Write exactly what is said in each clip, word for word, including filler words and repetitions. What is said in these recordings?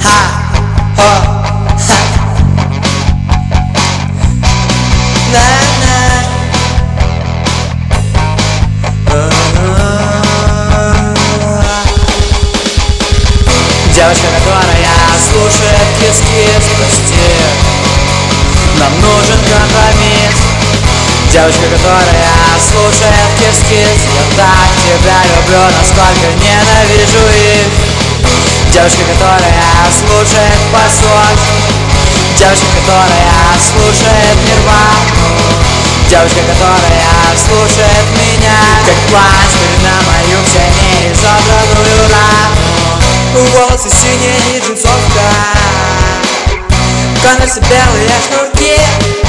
Девочка, которая слушает кис-кис, прости, нам нужен компромисс. Девочка, которая слушает кис-кис, я так тебя люблю, насколько ненавижу их. Девочка, которая слушает Пасош. Девочка, которая слушает Нирвану. Девочка, которая слушает меня, как пластырь на мою все неизобранную рану. Волосы синие и джинсовка, конверсы белые шнурки.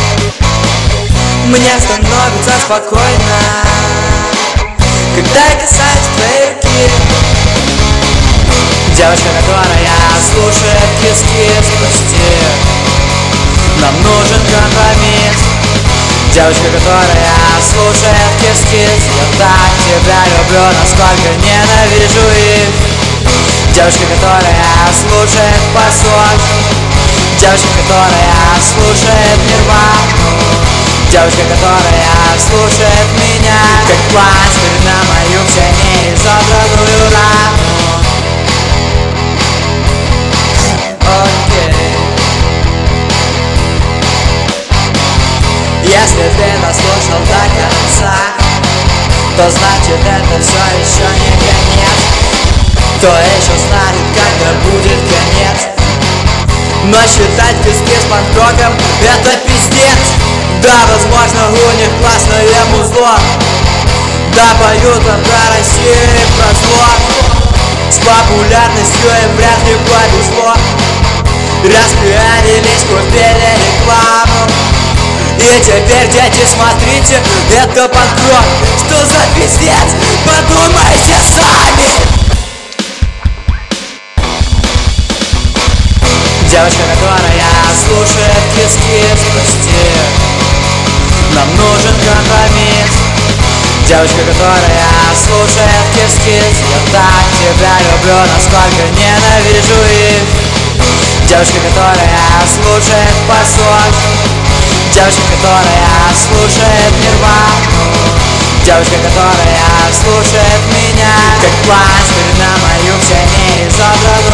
Мне становится спокойно, когда я касаюсь твоей руки. Девочка, которая слушает кис-кис, прости, нам нужен компромисс. Девочка, которая слушает кис-кис, я так тебя люблю, насколько ненавижу их. Девочка, которая слушает Пасош. Девочка, которая слушает Нирвану. Девочка, которая слушает меня, как пластырь на мою все неизобранную рану. Окей. Если ты дослушал до конца, то значит это все еще не конец. Кто еще знает, когда будет конец? Но считать кис-кис панк-роком — это пиздец. Да, возможно, у них классное музло. Да, поют там про Россию и про зло. С популярностью им вряд ли повезло. Распиарились, купили рекламу. И теперь, дети, смотрите, это панк-рок. Что за пиздец? Подумайте сами. Девочка, которая слушает кис-кис, прости, нам нужен компромисс. Девочка, которая слушает кис-кис, я так тебя люблю, насколько ненавижу их. Девочка, которая слушает Пасош. Девочка, которая слушает Нирвану. Девочка, которая слушает меня, как пластырь на мою все неизобранную